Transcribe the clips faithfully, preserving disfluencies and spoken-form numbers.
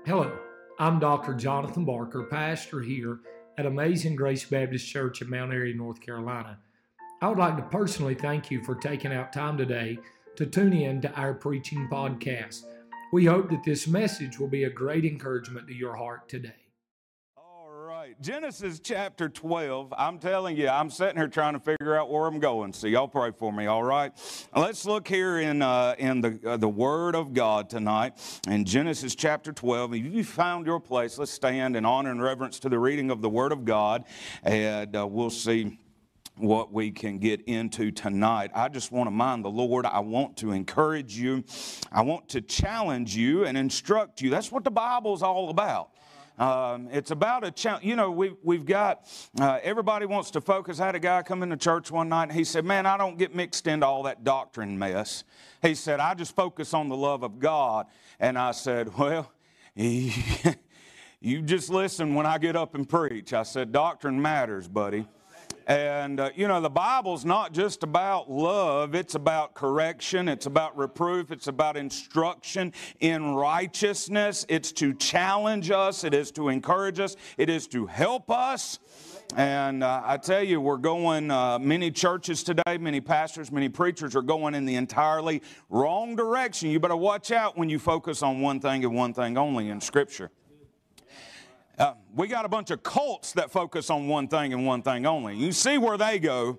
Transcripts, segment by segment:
Hello, I'm Doctor Jonathan Barker, pastor here at Amazing Grace Baptist Church in Mount Airy, North Carolina. I would like to personally thank you for taking out time today to tune in to our preaching podcast. We hope that this message will be a great encouragement to your heart today. All right, Genesis chapter twelve. I'm telling you, I'm sitting here trying to figure out where I'm going. So y'all pray for me, all right? Let's look here in uh, in the uh, the Word of God tonight in Genesis chapter twelve. If you found your place, let's stand in honor and reverence to the reading of the Word of God, and uh, we'll see what we can get into tonight. I just want to mind the Lord. I want to encourage you. I want to challenge you and instruct you. That's what the Bible's all about. Um, it's about a challenge. You know, we've, we've got, uh, everybody wants to focus. I had a guy come into church one night and he said, man, I don't get mixed into all that doctrine mess. He said, I just focus on the love of God. And I said, well, you just listen when I get up and preach. I said, doctrine matters, buddy. And, uh, you know, the Bible's not just about love. It's about correction. It's about reproof. It's about instruction in righteousness. It's to challenge us. It is to encourage us. It is to help us. And uh, I tell you, we're going, uh, many churches today, many pastors, many preachers are going in the entirely wrong direction. You better watch out when you focus on one thing and one thing only in Scripture. Uh, we got a bunch of cults that focus on one thing and one thing only. You see where they go.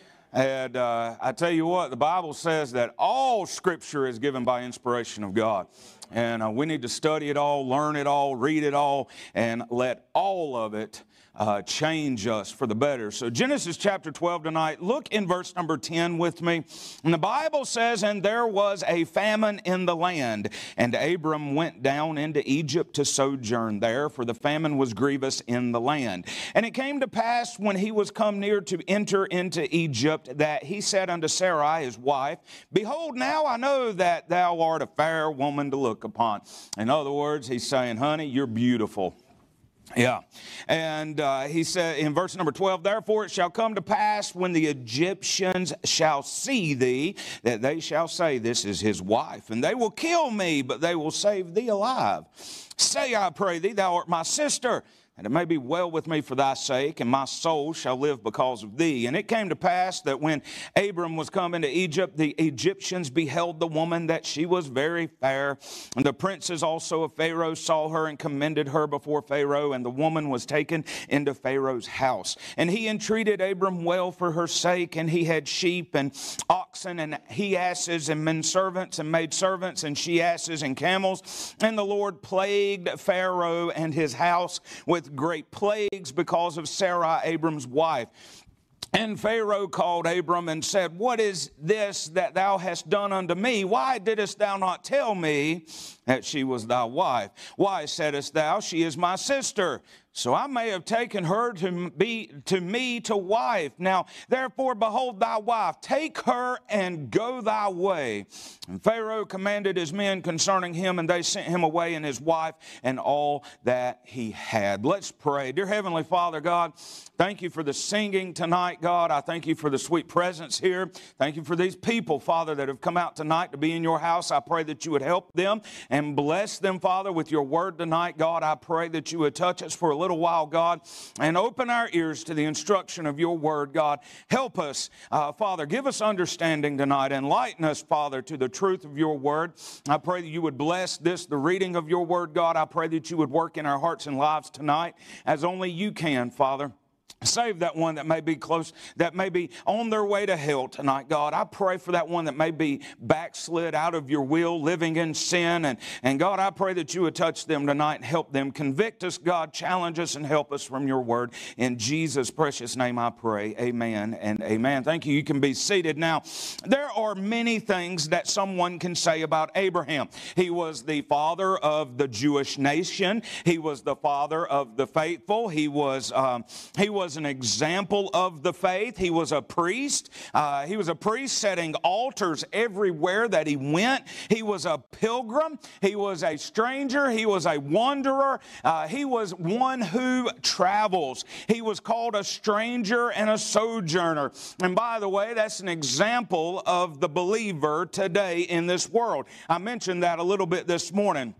And uh, I tell you what, the Bible says that all Scripture is given by inspiration of God. And uh, we need to study it all, learn it all, read it all, and let all of it Uh, change us for the better. So Genesis chapter twelve tonight, look in verse number ten with me. And the Bible says, and there was a famine in the land, and Abram went down into Egypt to sojourn there, for the famine was grievous in the land. And it came to pass when he was come near to enter into Egypt, that he said unto Sarai his wife, behold, now I know that thou art a fair woman to look upon. In other words, he's saying, honey, you're beautiful. Yeah. And uh, he said in verse number twelve, therefore it shall come to pass when the Egyptians shall see thee, that they shall say, this is his wife. And they will kill me, but they will save thee alive. Say, I pray thee, thou art my sister. And it may be well with me for thy sake, and my soul shall live because of thee. And it came to pass that when Abram was come into Egypt, the Egyptians beheld the woman, that she was very fair. And the princes also of Pharaoh saw her and commended her before Pharaoh. And the woman was taken into Pharaoh's house. And he entreated Abram well for her sake. And he had sheep and oxen and he asses and men servants and maid servants and she asses and camels. And the Lord plagued Pharaoh and his house with great plagues because of Sarai, Abram's wife. And Pharaoh called Abram and said, what is this that thou hast done unto me? Why didst thou not tell me that she was thy wife? Why saidst thou, she is my sister? So I may have taken her to be to me to wife. Now, therefore, behold thy wife, take her and go thy way. And Pharaoh commanded his men concerning him, and they sent him away and his wife and all that he had. Let's pray. Dear Heavenly Father, God, thank you for the singing tonight, God. I thank you for the sweet presence here. Thank you for these people, Father, that have come out tonight to be in your house. I pray that you would help them and bless them, Father, with your word tonight. God, I pray that you would touch us for a little while, God, and open our ears to the instruction of your word, God. Help us, uh, Father, give us understanding tonight. Enlighten us, Father, to the truth of your word. I pray that you would bless this, the reading of your word, God. I pray that you would work in our hearts and lives tonight as only you can, Father. Save that one that may be close, that may be on their way to hell tonight, God. I pray for that one that may be backslid out of your will, living in sin. And, and God, I pray that you would touch them tonight and help them. Convict us, God. Challenge us and help us from your word. In Jesus' precious name I pray. Amen and amen. Thank you. You can be seated. Now, there are many things that someone can say about Abraham. He was the father of the Jewish nation. He was the father of the faithful. He was, um, he was an example of the faith. He was a priest. Uh, he was a priest setting altars everywhere that he went. He was a pilgrim. He was a stranger. He was a wanderer. Uh, he was one who travels. He was called a stranger and a sojourner. And by the way, that's an example of the believer today in this world. I mentioned that a little bit this morning.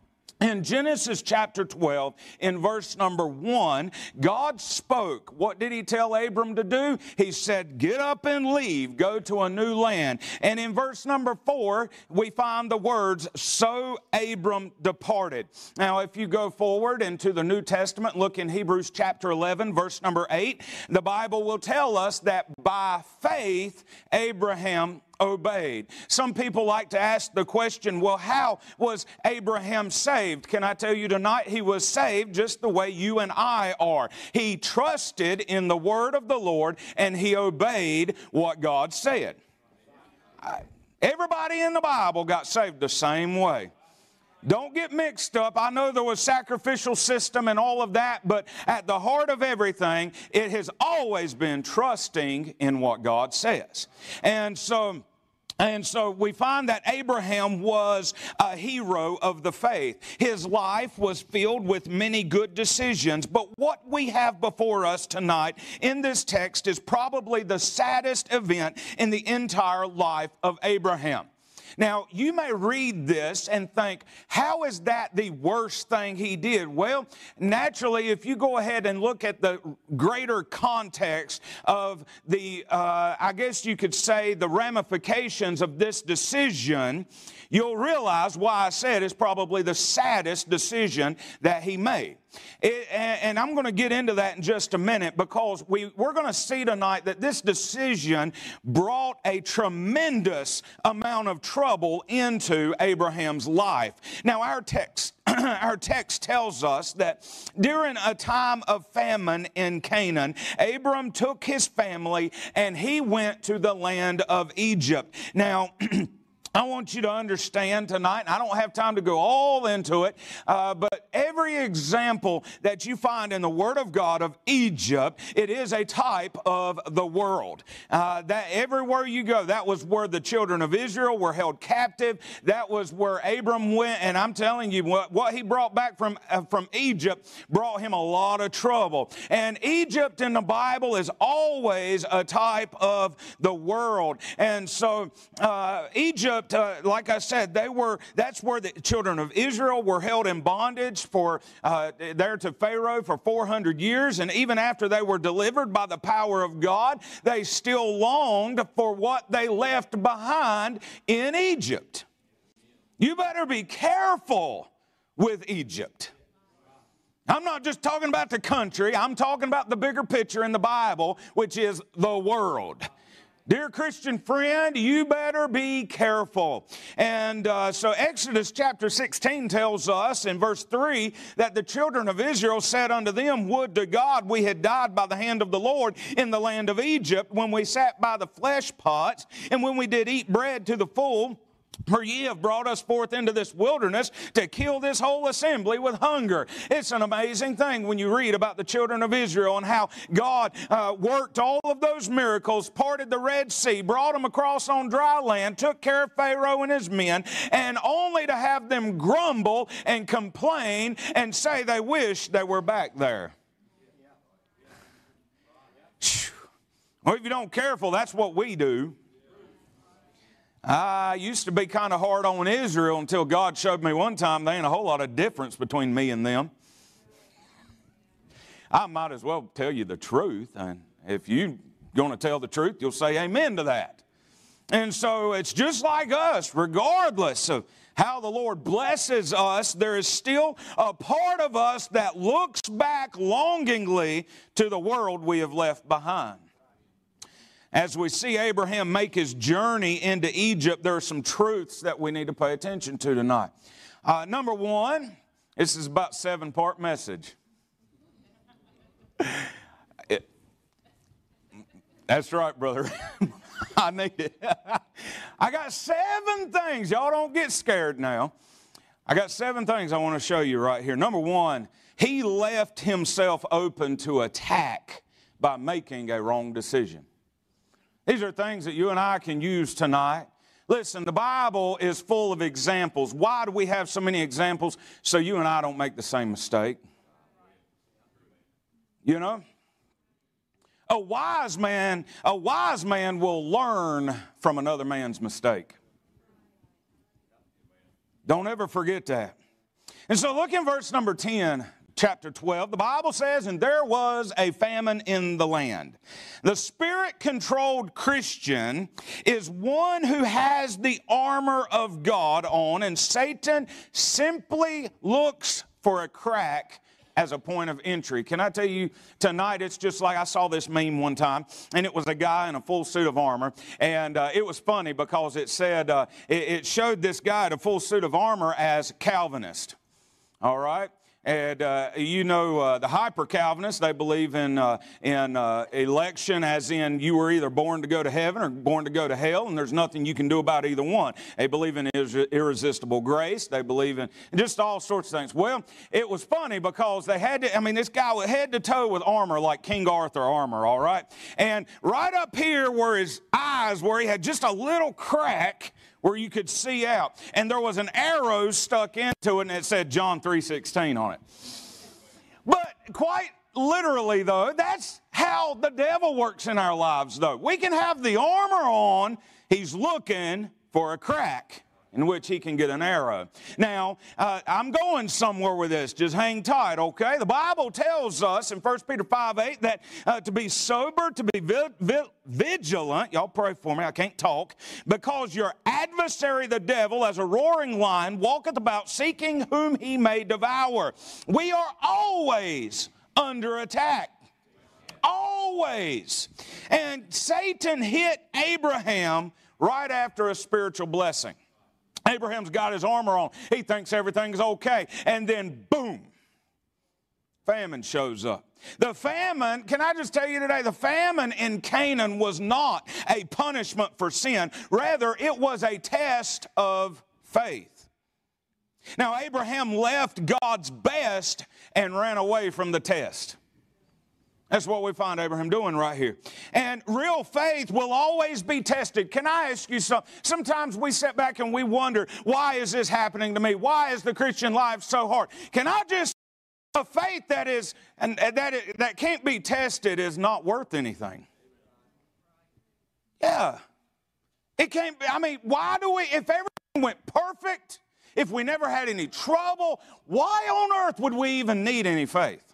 In Genesis chapter twelve, in verse number one, God spoke. What did he tell Abram to do? He said, get up and leave, go to a new land. And in verse number four, we find the words, so Abram departed. Now, if you go forward into the New Testament, look in Hebrews chapter eleven, verse number eight, the Bible will tell us that by faith, Abraham obeyed. Some people like to ask the question, well, how was Abraham saved? Can I tell you tonight, he was saved just the way you and I are. He trusted in the word of the Lord and he obeyed what God said. Everybody in the Bible got saved the same way. Don't get mixed up. I know there was sacrificial system and all of that, but at the heart of everything, it has always been trusting in what God says. And so, and so we find that Abraham was a hero of the faith. His life was filled with many good decisions, but what we have before us tonight in this text is probably the saddest event in the entire life of Abraham. Now, you may read this and think, how is that the worst thing he did? Well, naturally, if you go ahead and look at the greater context of the, uh, I guess you could say, the ramifications of this decision, you'll realize why I said it's probably the saddest decision that he made. It, and I'm going to get into that in just a minute because we, we're going to see tonight that this decision brought a tremendous amount of trouble into Abraham's life. Now, our text, our text tells us that during a time of famine in Canaan, Abram took his family and he went to the land of Egypt. Now, I want you to understand tonight, and I don't have time to go all into it, uh, but every example that you find in the Word of God of Egypt, it is a type of the world. Uh, that everywhere you go, that was where the children of Israel were held captive. That was where Abram went, and I'm telling you, what, what he brought back from, uh, from Egypt brought him a lot of trouble. And Egypt in the Bible is always a type of the world. And so uh, Egypt, Uh, like I said, they were, that's where the children of Israel were held in bondage for, uh, there to Pharaoh for four hundred years. And even after they were delivered by the power of God, they still longed for what they left behind in Egypt. You better be careful with Egypt. I'm not just talking about the country. I'm talking about the bigger picture in the Bible, which is the world. Dear Christian friend, you better be careful. And uh, so Exodus chapter sixteen tells us in verse three that the children of Israel said unto them, would to God we had died by the hand of the Lord in the land of Egypt, when we sat by the flesh pots, and when we did eat bread to the full. For ye have brought us forth into this wilderness to kill this whole assembly with hunger. It's an amazing thing when you read about the children of Israel and how God uh, worked all of those miracles, parted the Red Sea, brought them across on dry land, took care of Pharaoh and his men, and only to have them grumble and complain and say they wish they were back there. Well, if you don't careful, that's what we do. I used to be kind of hard on Israel until God showed me one time there ain't a whole lot of difference between me and them. I might as well tell you the truth. And if you're going to tell the truth, you'll say amen to that. And so it's just like us, regardless of how the Lord blesses us, there is still a part of us that looks back longingly to the world we have left behind. As we see Abraham make his journey into Egypt, there are some truths that we need to pay attention to tonight. Uh, number one, this is about a seven-part message. It, that's right, brother. I need it. I got seven things. Y'all don't get scared now. I got seven things I want to show you right here. Number one, he left himself open to attack by making a wrong decision. These are things that you and I can use tonight. Listen, the Bible is full of examples. Why do we have so many examples? So you and I don't make the same mistake. You know? A wise man, a wise man will learn from another man's mistake. Don't ever forget that. And so look in verse number ten, chapter twelve. The Bible says, and there was a famine in the land. The Spirit-controlled Christian is one who has the armor of God on, and Satan simply looks for a crack as a point of entry. Can I tell you, tonight it's just like I saw this meme one time, and it was a guy in a full suit of armor, and uh, it was funny because it said, uh, it, it showed this guy in a full suit of armor as Calvinist, all right? And uh, you know, uh, the hyper-Calvinists, they believe in, uh, in uh, election as in you were either born to go to heaven or born to go to hell, and there's nothing you can do about either one. They believe in irresistible grace. They believe in just all sorts of things. Well, it was funny because they had to, I mean, this guy was head to toe with armor like King Arthur armor, all right? And right up here where his eyes were, he had just a little crack where you could see out. And there was an arrow stuck into it, and it said John three sixteen on it. But quite literally, though, that's how the devil works in our lives, though. We can have the armor on. He's looking for a crack in which he can get an arrow. Now, uh, I'm going somewhere with this. Just hang tight, okay? The Bible tells us in First Peter five eight that uh, to be sober, to be vi vi vigilant, y'all pray for me, I can't talk, because your adversary, the devil, as a roaring lion, walketh about seeking whom he may devour. We are always under attack. Always. And Satan hit Abraham right after a spiritual blessing. Abraham's got his armor on. He thinks everything's okay. And then, boom, famine shows up. The famine, can I just tell you today, the famine in Canaan was not a punishment for sin. Rather, it was a test of faith. Now, Abraham left God's best and ran away from the test. That's what we find Abraham doing right here. And real faith will always be tested. Can I ask you something? Sometimes we sit back and we wonder, why is this happening to me? Why is the Christian life so hard? Can I just, a faith that is, and that, that can't be tested is not worth anything. Yeah. It can't be, I mean, why do we, if everything went perfect, if we never had any trouble, why on earth would we even need any faith?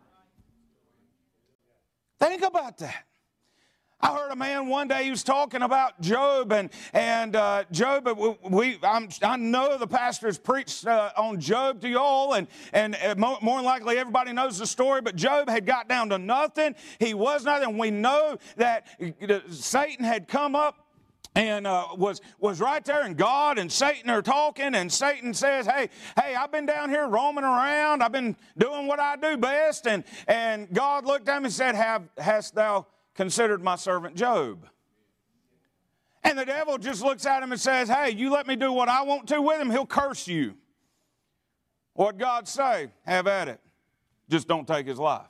Think about that. I heard a man one day, he was talking about Job, and, and uh, Job, we, I'm, I know the pastors preached uh, on Job to y'all, and, and uh, more, more than likely everybody knows the story, but Job had got down to nothing. He was nothing. We know that Satan had come up and uh, was, was right there, and God and Satan are talking, and Satan says, hey, hey, I've been down here roaming around. I've been doing what I do best. And, and God looked at him and said, Have, hast thou considered my servant Job? And the devil just looks at him and says, hey, you let me do what I want to with him, he'll curse you. What'd God say? Have at it. Just don't take his life.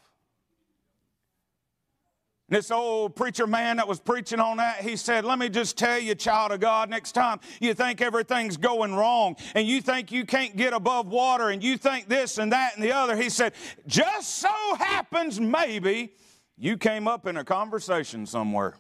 This old preacher man that was preaching on that, he said, let me just tell you, child of God, next time you think everything's going wrong and you think you can't get above water and you think this and that and the other, he said, just so happens maybe you came up in a conversation somewhere.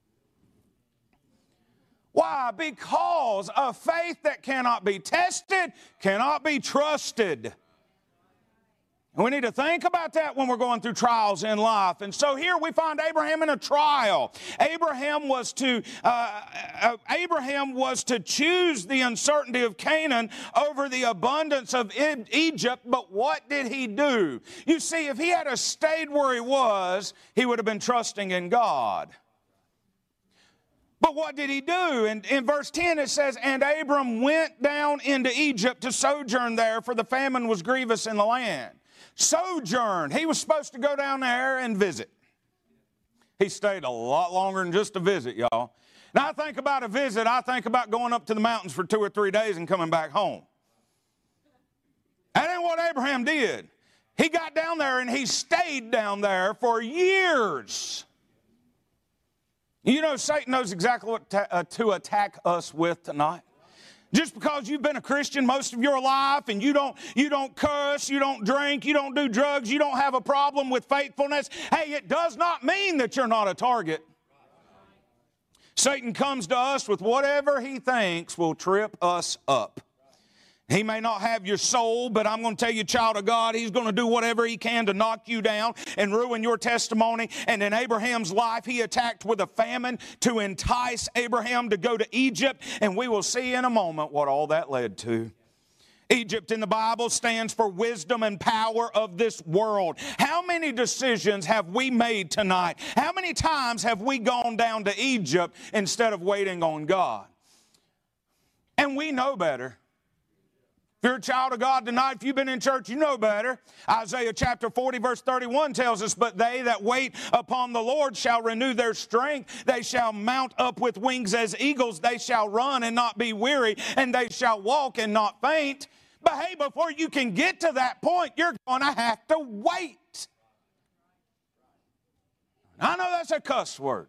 Why? Because a faith that cannot be tested cannot be trusted. We need to think about that when we're going through trials in life. And so here we find Abraham in a trial. Abraham was to uh, uh, Abraham was to choose the uncertainty of Canaan over the abundance of Egypt, but what did he do? You see, if he had stayed where he was, he would have been trusting in God. But what did he do? And in verse ten it says, and Abram went down into Egypt to sojourn there, for the famine was grievous in the land. Sojourn. He was supposed to go down there and visit. He stayed a lot longer than just a visit, y'all. Now, I think about a visit, I think about going up to the mountains for two or three days and coming back home. That ain't what Abraham did. He got down there and he stayed down there for years. You know, Satan knows exactly what to, uh, to attack us with tonight. Just because you've been a Christian most of your life and you don't, you don't cuss, you don't drink, you don't do drugs, you don't have a problem with faithfulness, hey, it does not mean that you're not a target. Satan comes to us with whatever he thinks will trip us up. He may not have your soul, but I'm going to tell you, child of God, he's going to do whatever he can to knock you down and ruin your testimony. And in Abraham's life, he attacked with a famine to entice Abraham to go to Egypt. And we will see in a moment what all that led to. Egypt in the Bible stands for wisdom and power of this world. How many decisions have we made tonight? How many times have we gone down to Egypt instead of waiting on God? And we know better. If you're a child of God tonight, if you've been in church, you know better. Isaiah chapter forty verse thirty-one tells us, but they that wait upon the Lord shall renew their strength. They shall mount up with wings as eagles. They shall run and not be weary, and they shall walk and not faint. But hey, before you can get to that point, you're going to have to wait. I know that's a cuss word.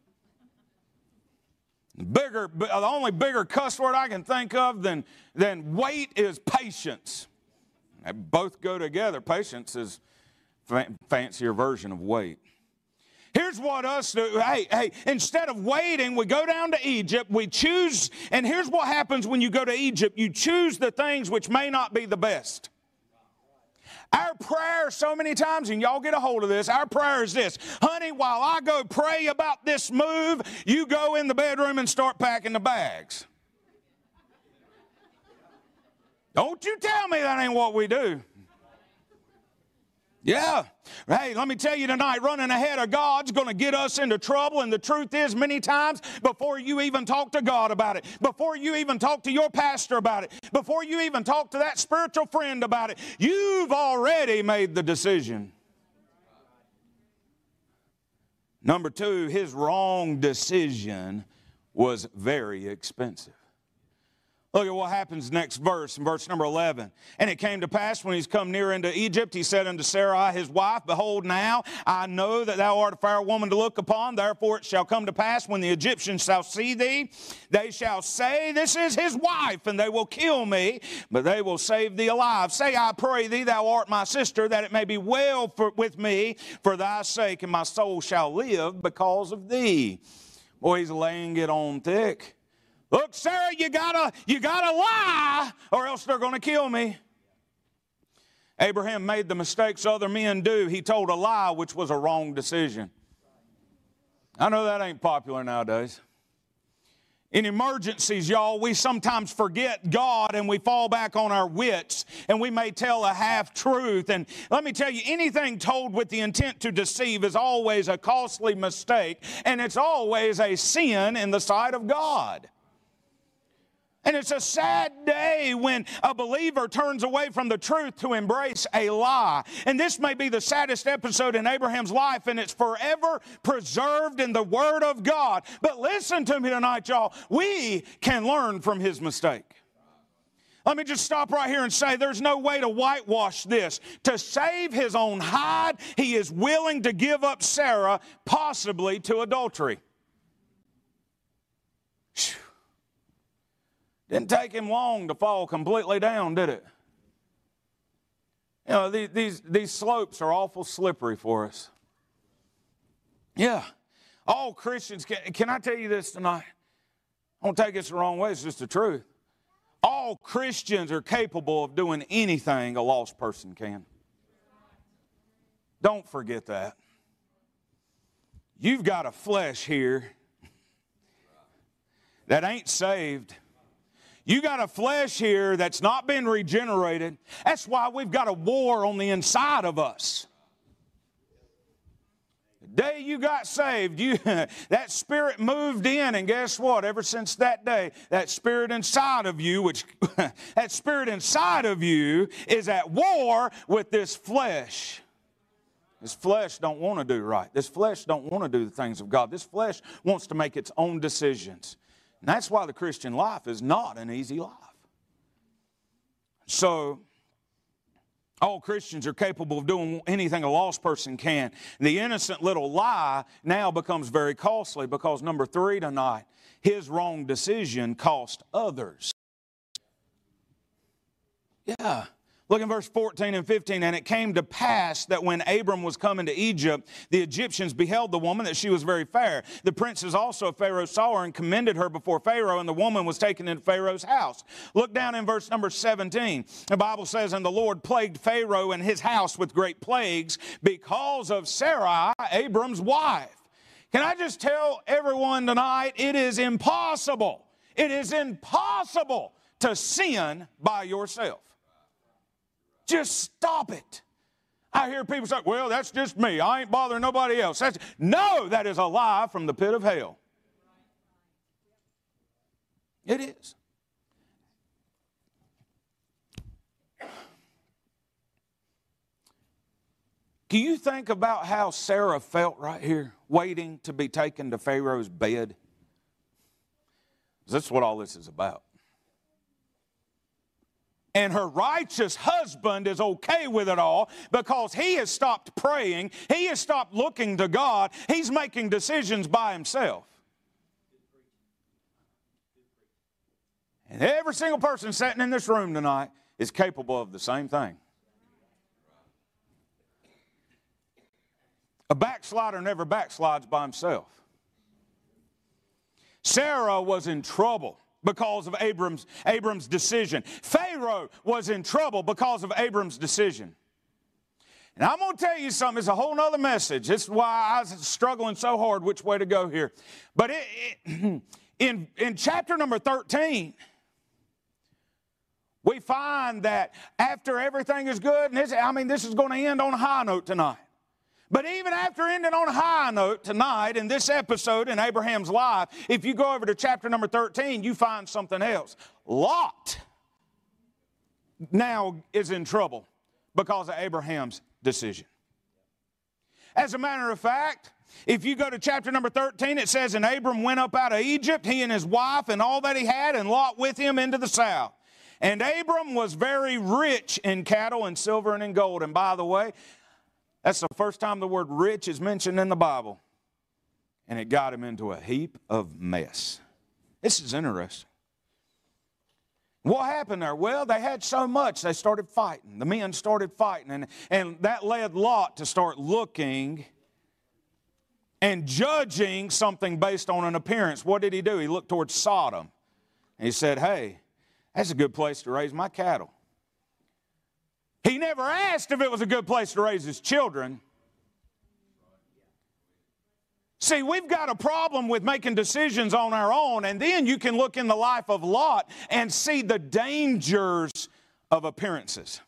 Bigger, the only bigger cuss word I can think of than, than wait is patience. They both go together. Patience is a fancier version of wait. Here's what us do. Hey, hey, instead of waiting, we go down to Egypt. We choose, and here's what happens when you go to Egypt. You choose the things which may not be the best. Our prayer so many times, and y'all get a hold of this, our prayer is this: honey, while I go pray about this move, you go in the bedroom and start packing the bags. Don't you tell me that ain't what we do. Yeah. Hey, let me tell you tonight, running ahead of God's going to get us into trouble. And the truth is, many times, before you even talk to God about it, before you even talk to your pastor about it, before you even talk to that spiritual friend about it, you've already made the decision. Number two, his wrong decision was very expensive. Look at what happens next verse, in verse number eleven. And it came to pass when he's come near into Egypt, he said unto Sarai his wife, behold, now I know that thou art a fair woman to look upon. Therefore it shall come to pass when the Egyptians shall see thee, they shall say, this is his wife, and they will kill me, but they will save thee alive. Say, I pray thee, thou art my sister, that it may be well for, with me for thy sake, and my soul shall live because of thee. Boy, he's laying it on thick. Look, Sarah, you gotta, you gotta lie, or else they're going to kill me. Abraham made the mistakes other men do. He told a lie, which was a wrong decision. I know that ain't popular nowadays. In emergencies, y'all, we sometimes forget God and we fall back on our wits, and we may tell a half-truth. And let me tell you, anything told with the intent to deceive is always a costly mistake, and it's always a sin in the sight of God. And it's a sad day when a believer turns away from the truth to embrace a lie. And this may be the saddest episode in Abraham's life, and it's forever preserved in the Word of God. But listen to me tonight, y'all. We can learn from his mistake. Let me just stop right here and say there's no way to whitewash this. To save his own hide, he is willing to give up Sarah, possibly to adultery. Whew. Didn't take him long to fall completely down, did it? You know, these, these, these slopes are awful slippery for us. Yeah. All Christians, can, can I tell you this tonight? I don't take this the wrong way, it's just the truth. All Christians are capable of doing anything a lost person can. Don't forget that. You've got a flesh here that ain't saved. You got a flesh here that's not been regenerated. That's why we've got a war on the inside of us. The day you got saved, you that spirit moved in, and guess what? Ever since that day, that spirit inside of you, which that spirit inside of you is at war with this flesh. This flesh don't want to do right. This flesh don't want to do the things of God. This flesh wants to make its own decisions. And that's why the Christian life is not an easy life. So, all Christians are capable of doing anything a lost person can. The innocent little lie now becomes very costly because, number three tonight, his wrong decision cost others. Yeah. Look in verse fourteen and fifteen. And it came to pass that when Abram was come into Egypt, the Egyptians beheld the woman, that she was very fair. The princes also of Pharaoh saw her and commended her before Pharaoh, and the woman was taken into Pharaoh's house. Look down in verse number seventeen. The Bible says, and the Lord plagued Pharaoh and his house with great plagues because of Sarai, Abram's wife. Can I just tell everyone tonight, it is impossible. It is impossible to sin by yourself. Just stop it. I hear people say, well, that's just me. I ain't bothering nobody else. That's... No, that is a lie from the pit of hell. It is. Can you think about how Sarah felt right here, waiting to be taken to Pharaoh's bed? That's what all this is about. And her righteous husband is okay with it all because he has stopped praying. He has stopped looking to God. He's making decisions by himself. And every single person sitting in this room tonight is capable of the same thing. A backslider never backslides by himself. Sarah was in trouble because of Abram's, Abram's decision. Pharaoh was in trouble because of Abram's decision. And I'm going to tell you something. It's a whole other message. This is why I was struggling so hard which way to go here. But it, it, in, in chapter number thirteen, we find that after everything is good, and this, I mean, this is going to end on a high note tonight. But even after ending on a high note tonight in this episode in Abraham's life, if you go over to chapter number thirteen, you find something else. Lot now is in trouble because of Abraham's decision. As a matter of fact, if you go to chapter number thirteen, it says, and Abram went up out of Egypt, he and his wife and all that he had, and Lot with him into the south. And Abram was very rich in cattle and silver and in gold. And by the way, that's the first time the word rich is mentioned in the Bible. And it got him into a heap of mess. This is interesting. What happened there? Well, they had so much, they started fighting. The men started fighting. And, and that led Lot to start looking and judging something based on an appearance. What did he do? He looked towards Sodom. And he said, hey, that's a good place to raise my cattle. He never asked if it was a good place to raise his children. See, we've got a problem with making decisions on our own, and then you can look in the life of Lot and see the dangers of appearances.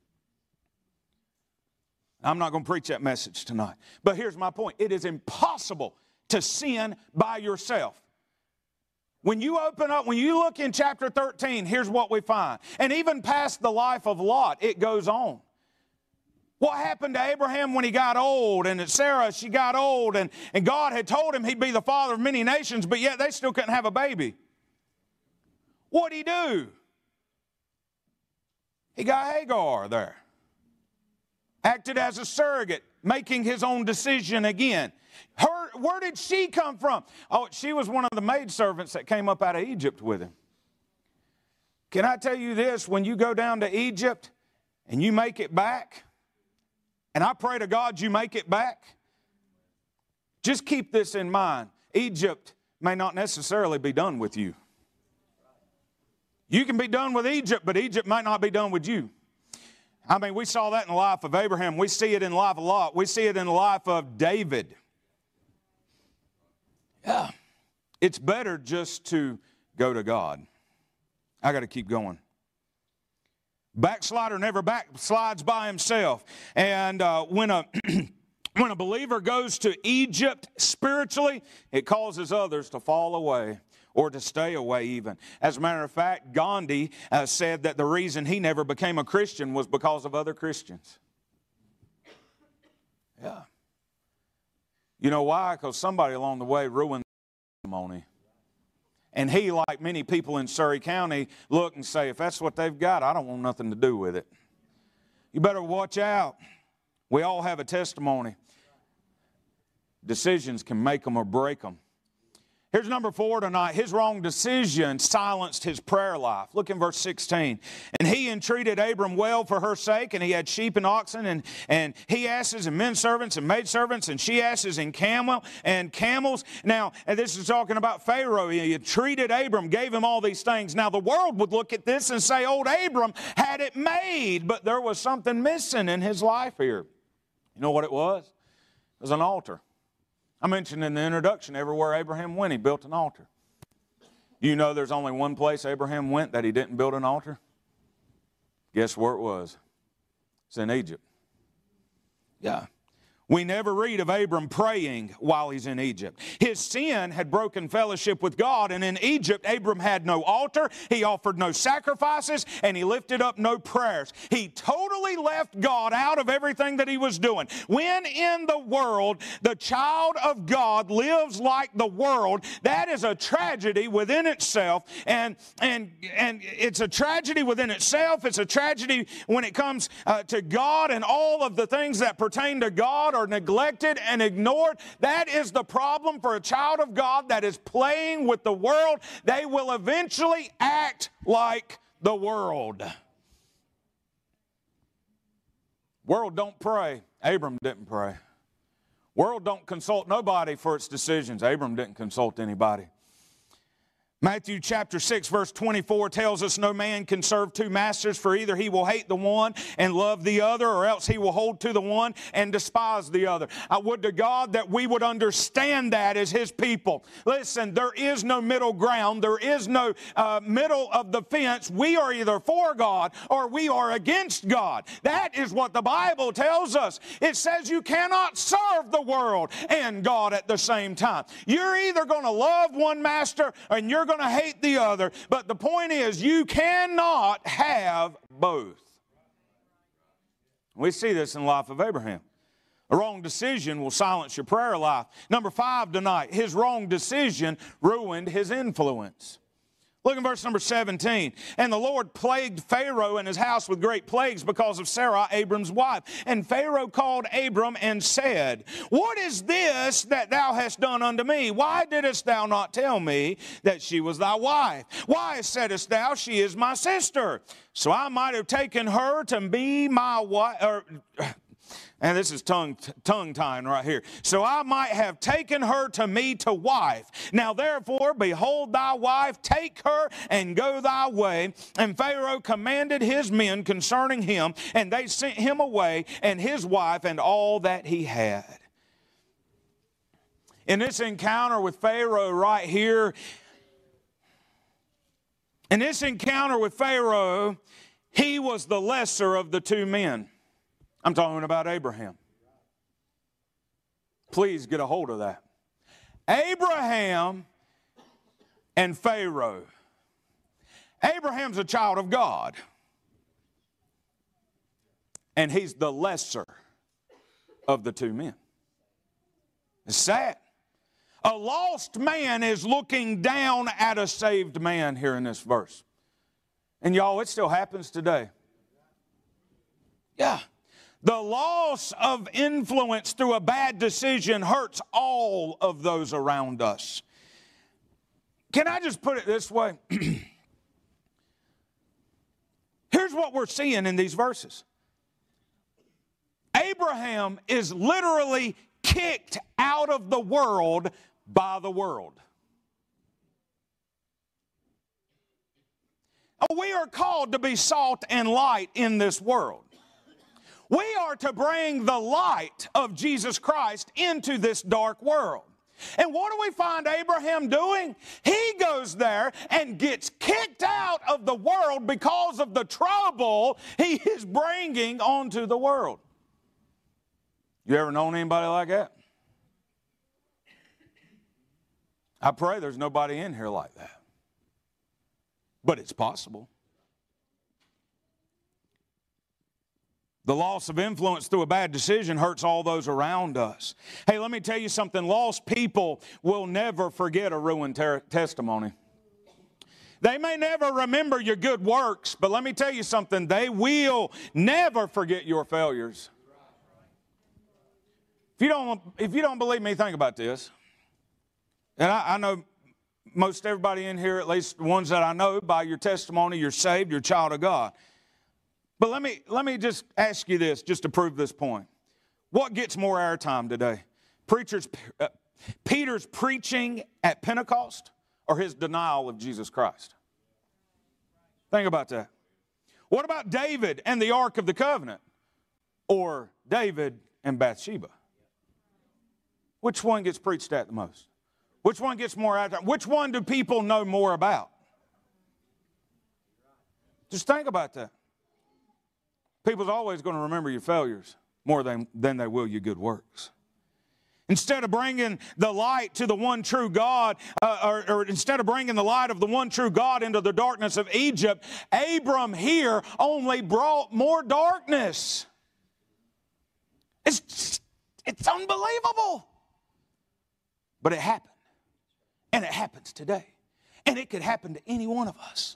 I'm not going to preach that message tonight, but here's my point. It is impossible to sin by yourself. When you open up, when you look in chapter thirteen, here's what we find. And even past the life of Lot, it goes on. What happened to Abraham when he got old, and Sarah, she got old, and, and God had told him he'd be the father of many nations, but yet they still couldn't have a baby. What'd he do? He got Hagar there. Acted as a surrogate, making his own decision again. Her, where did she come from? Oh, she was one of the maidservants that came up out of Egypt with him. Can I tell you this? When you go down to Egypt and you make it back, and I pray to God you make it back, just keep this in mind. Egypt may not necessarily be done with you. You can be done with Egypt, but Egypt might not be done with you. I mean, we saw that in the life of Abraham. We see it in the life of Lot. We see it in the life of David. Yeah, it's better just to go to God. I got to keep going. Backslider never backslides by himself. And uh, when a when a believer goes to Egypt spiritually, it causes others to fall away or to stay away even. As a matter of fact, Gandhi uh, said that the reason he never became a Christian was because of other Christians. Yeah. You know why? Because somebody along the way ruined the testimony. And he, like many people in Surry County, look and say, if that's what they've got, I don't want nothing to do with it. You better watch out. We all have a testimony. Decisions can make them or break them. Here's number four tonight. His wrong decision silenced his prayer life. Look in verse sixteen. And he entreated Abram well for her sake, and he had sheep and oxen, and, and he asses and men servants and maidservants, and she asses and camel and camels. Now, and this is talking about Pharaoh. He entreated Abram, gave him all these things. Now, the world would look at this and say, old Abram had it made, but there was something missing in his life here. You know what it was? It was an altar. I mentioned in the introduction, everywhere Abraham went, he built an altar. You know there's only one place Abraham went that he didn't build an altar? Guess where it was? It's in Egypt. Yeah. We never read of Abram praying while he's in Egypt. His sin had broken fellowship with God, and in Egypt, Abram had no altar, he offered no sacrifices, and he lifted up no prayers. He totally left God out of everything that he was doing. When in the world the child of God lives like the world, that is a tragedy within itself, and, and, and it's a tragedy within itself. It's a tragedy when it comes uh, to God and all of the things that pertain to God are neglected and ignored. That is the problem for a child of God that is playing with the world. They will eventually act like the world. World don't pray. Abram didn't pray. World don't consult nobody for its decisions. Abram didn't consult anybody. Matthew chapter six verse twenty-four tells us no man can serve two masters, for either he will hate the one and love the other, or else he will hold to the one and despise the other. I would to God that we would understand that as his people. Listen, there is no middle ground. There is no uh, middle of the fence. We are either for God or we are against God. That is what the Bible tells us. It says you cannot serve the world and God at the same time. You're either going to love one master and you're going to hate the other, but the point is you cannot have both. We see this in the life of Abraham. A wrong decision will silence your prayer life. Number five tonight, his wrong decision ruined his influence. Look in verse number seventeen. And the Lord plagued Pharaoh and his house with great plagues because of Sarah, Abram's wife. And Pharaoh called Abram and said, what is this that thou hast done unto me? Why didst thou not tell me that she was thy wife? Why saidst thou, she is my sister? So I might have taken her to be my wife. Or, and this is tongue, tongue tying right here. So I might have taken her to me to wife. Now therefore, behold thy wife, take her and go thy way. And Pharaoh commanded his men concerning him, and they sent him away, and his wife, and all that he had. In this encounter with Pharaoh right here, in this encounter with Pharaoh, he was the lesser of the two men. I'm talking about Abraham. Please get a hold of that. Abraham and Pharaoh. Abraham's a child of God, and he's the lesser of the two men. It's sad. A lost man is looking down at a saved man here in this verse. And y'all, it still happens today. Yeah. The loss of influence through a bad decision hurts all of those around us. Can I just put it this way? Here's what we're seeing in these verses. Abraham is literally kicked out of the world by the world. We are called to be salt and light in this world. We are to bring the light of Jesus Christ into this dark world. And what do we find Abraham doing? He goes there and gets kicked out of the world because of the trouble he is bringing onto the world. You ever known anybody like that? I pray there's nobody in here like that. But it's possible. The loss of influence through a bad decision hurts all those around us. Hey, let me tell you something. Lost people will never forget a ruined ter- testimony. They may never remember your good works, but let me tell you something. They will never forget your failures. If you don't, if you don't believe me, think about this. And I, I know most everybody in here, at least the ones that I know, by your testimony, you're saved, you're a child of God. But let me, let me just ask you this, just to prove this point. What gets more airtime today? Preachers, uh, Peter's preaching at Pentecost or his denial of Jesus Christ? Think about that. What about David and the Ark of the Covenant? Or David and Bathsheba? Which one gets preached at the most? Which one gets more airtime? Which one do people know more about? Just think about that. People's always going to remember your failures more than, than they will your good works. Instead of bringing the light to the one true God, uh, or, or instead of bringing the light of the one true God into the darkness of Egypt, Abram here only brought more darkness. It's, it's unbelievable. But it happened. And it happens today. And it could happen to any one of us.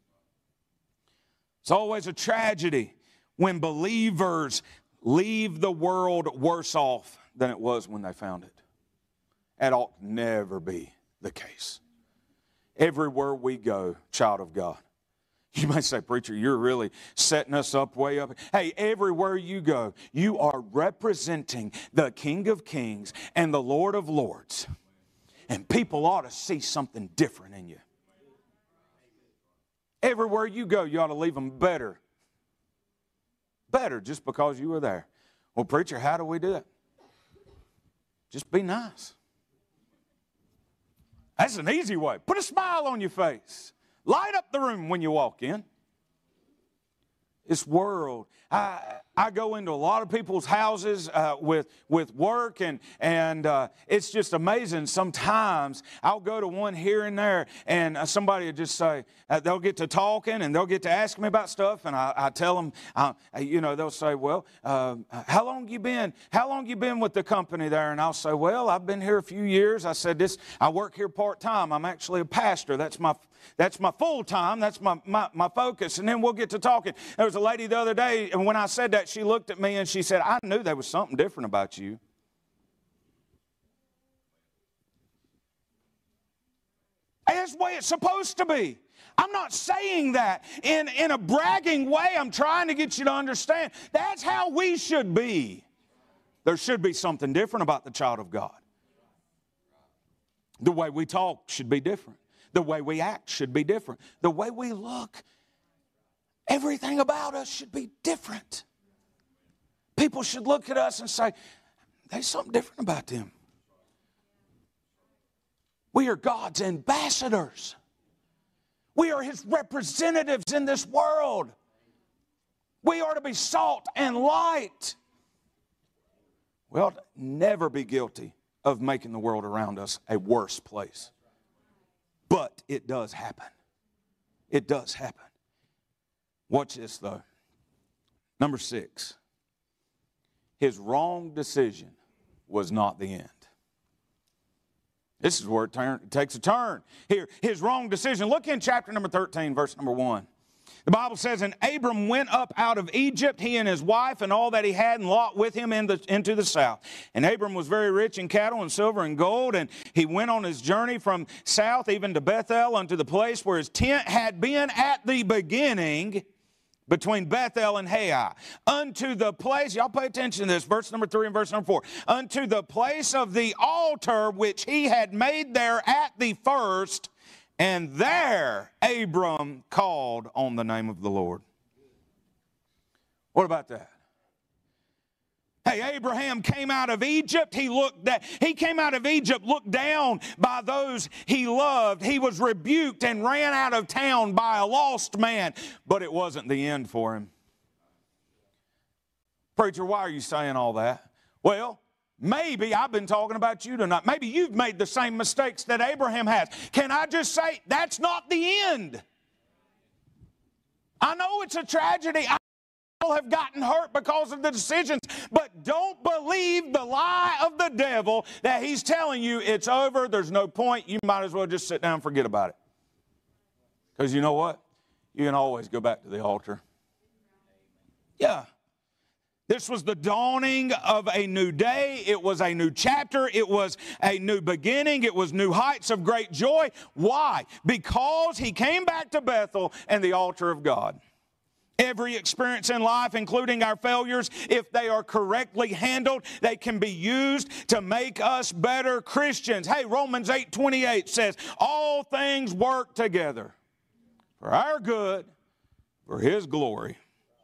It's always a tragedy when believers leave the world worse off than it was when they found it. That ought to never be the case. Everywhere we go, child of God. You may say, preacher, you're really setting us up way up. Hey, everywhere you go, you are representing the King of Kings and the Lord of Lords. And people ought to see something different in you. Everywhere you go, you ought to leave them better. Better just because you were there. Well, preacher, how do we do it? Just be nice. That's an easy way. Put a smile on your face. Light up the room when you walk in. This world, I, I go into a lot of people's houses uh, with, with work, and, and uh, it's just amazing. Sometimes I'll go to one here and there, and uh, somebody will just say, uh, they'll get to talking, and they'll get to asking me about stuff, and I, I tell them, uh, you know, they'll say, well, uh, how long you been, how long you been with the company there? And I'll say, well, I've been here a few years. I said, this, I work here part-time. I'm actually a pastor. That's my That's my full time. That's my, my, my focus. And then we'll get to talking. There was a lady the other day, and when I said that, she looked at me and she said, I knew there was something different about you. And that's the way it's supposed to be. I'm not saying that in, in a bragging way. I'm trying to get you to understand. That's how we should be. There should be something different about the child of God. The way we talk should be different. The way we act should be different. The way we look, everything about us should be different. People should look at us and say, there's something different about them. We are God's ambassadors. We are His representatives in this world. We are to be salt and light. We ought to never be guilty of making the world around us a worse place. But it does happen. It does happen. Watch this, though. Number six. His wrong decision was not the end. This is where it, turn, it takes a turn. Here, his wrong decision. Look in chapter number thirteen, verse number one. The Bible says, and Abram went up out of Egypt, he and his wife, and all that he had, and Lot with him in the, into the south. And Abram was very rich in cattle and silver and gold, and he went on his journey from south even to Bethel, unto the place where his tent had been at the beginning, between Bethel and Hai, unto the place, y'all pay attention to this, verse number three and verse number four, unto the place of the altar which he had made there at the first, and there Abram called on the name of the Lord. What about that? Hey, Abraham came out of Egypt. He looked that he came out of Egypt, looked down by those he loved. He was rebuked and ran out of town by a lost man, but it wasn't the end for him. Preacher, why are you saying all that? Well, maybe I've been talking about you tonight. Maybe you've made the same mistakes that Abraham has. Can I just say, that's not the end. I know it's a tragedy. I have gotten hurt because of the decisions, but don't believe the lie of the devil that he's telling you it's over, there's no point, you might as well just sit down and forget about it. Because you know what? You can always go back to the altar. Yeah. This was the dawning of a new day. It was a new chapter. It was a new beginning. It was new heights of great joy. Why? Because he came back to Bethel and the altar of God. Every experience in life, including our failures, if they are correctly handled, they can be used to make us better Christians. Hey, Romans eight twenty-eight says, all things work together for our good, for His glory.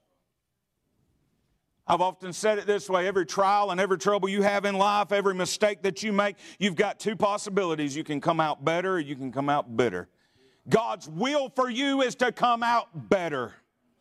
I've often said it this way, every trial and every trouble you have in life, every mistake that you make, you've got two possibilities. You can come out better or you can come out bitter. God's will for you is to come out better.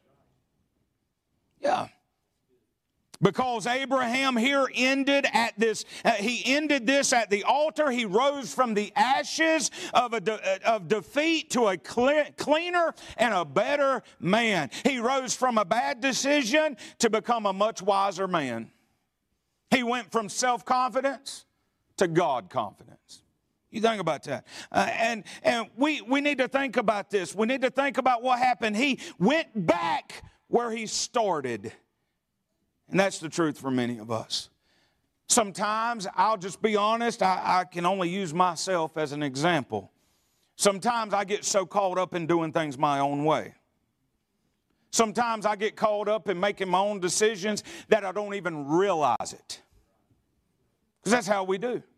Yeah. Because Abraham here ended at this, uh, he ended this at the altar. He rose from the ashes of, a de- of defeat to a cle- cleaner and a better man. He rose from a bad decision to become a much wiser man. He went from self-confidence to God confidence. You think about that. Uh, and and we, we need to think about this. We need to think about what happened. He went back where he started. And that's the truth for many of us. Sometimes, I'll just be honest, I, I can only use myself as an example. Sometimes I get so caught up in doing things my own way. Sometimes I get caught up in making my own decisions that I don't even realize it. Because that's how we do.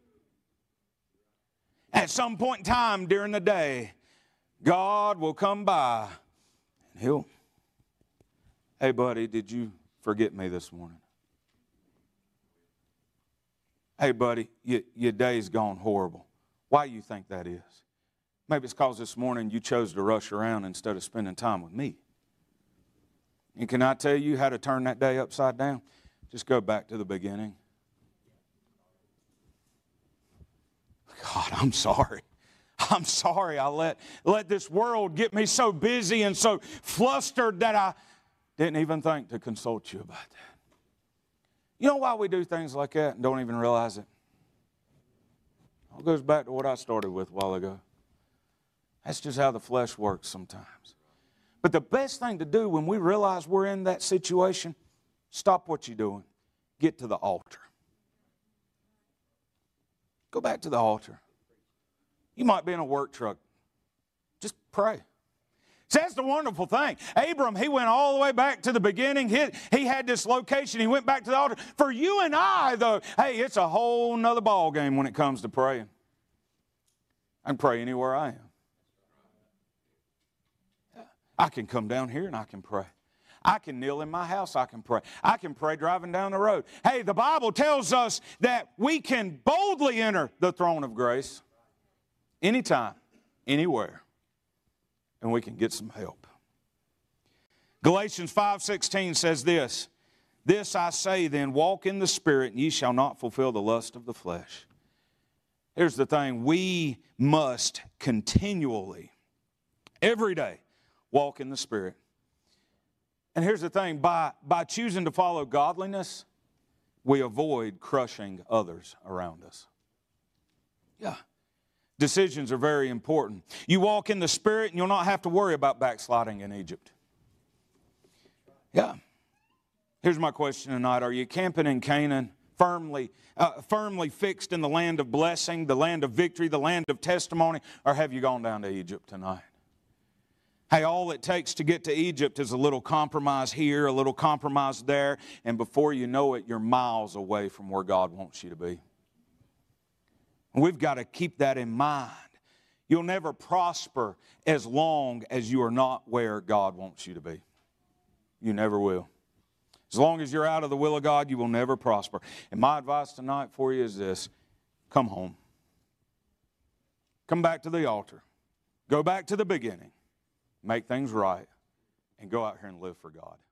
At some point in time during the day, God will come by and He'll, hey buddy, did you forget me this morning? Hey, buddy, you, your day's gone horrible. Why do you think that is? Maybe it's because this morning you chose to rush around instead of spending time with me. And can I tell you how to turn that day upside down? Just go back to the beginning. God, I'm sorry. I'm sorry I let, let this world get me so busy and so flustered that I didn't even think to consult you about that. You know why we do things like that and don't even realize it? It all goes back to what I started with a while ago. That's just how the flesh works sometimes. But the best thing to do when we realize we're in that situation, stop what you're doing. Get to the altar. Go back to the altar. You might be in a work truck. Just pray. So that's the wonderful thing. Abram, he went all the way back to the beginning. He, he had this location. He went back to the altar. For you and I, though, hey, it's a whole nother ball game when it comes to praying. I can pray anywhere I am. I can come down here and I can pray. I can kneel in my house, I can pray. I can pray driving down the road. Hey, the Bible tells us that we can boldly enter the throne of grace anytime, anywhere. And we can get some help. Galatians five sixteen says this, this I say then, walk in the Spirit, and ye shall not fulfill the lust of the flesh. Here's the thing, we must continually, every day, walk in the Spirit. And here's the thing, by, by choosing to follow godliness, we avoid crushing others around us. Yeah. Decisions are very important. You walk in the Spirit and you'll not have to worry about backsliding in Egypt. Yeah. Here's my question tonight. Are you camping in Canaan, firmly, uh, firmly fixed in the land of blessing, the land of victory, the land of testimony, or have you gone down to Egypt tonight? Hey, all it takes to get to Egypt is a little compromise here, a little compromise there, and before you know it, you're miles away from where God wants you to be. And we've got to keep that in mind. You'll never prosper as long as you are not where God wants you to be. You never will. As long as you're out of the will of God, you will never prosper. And my advice tonight for you is this. Come home. Come back to the altar. Go back to the beginning. Make things right. And go out here and live for God.